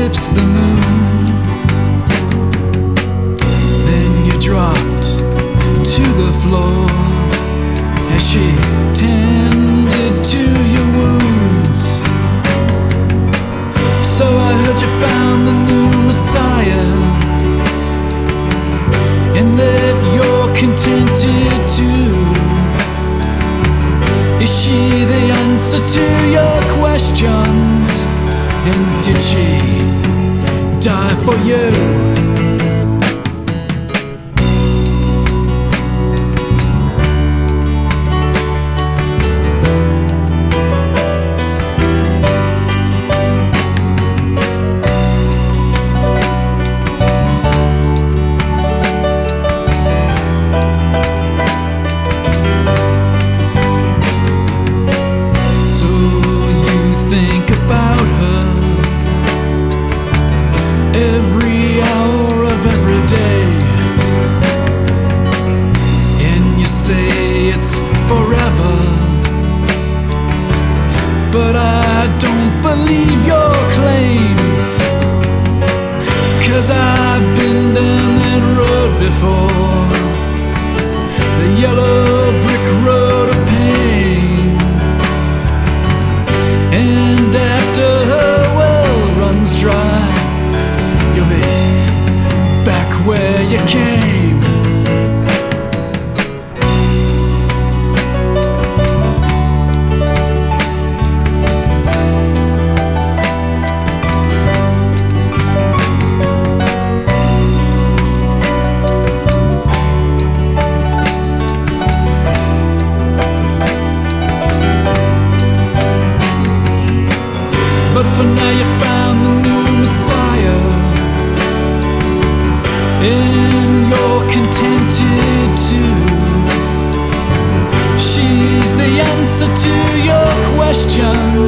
eclipse the moon. Then you dropped to the floor as she tended to your wounds. So I heard you found the new Messiah, and that you're contented too. Is she the answer to your questions? And did she die for you? Every hour of every day, and you say it's forever, but I don't believe your claims, 'cause I've been down that road before, the yellow brick road of pain. And after her well runs dry, you'll be back where you came. But for now you found the new Messiah, and you're contented too. She's the answer to your questions,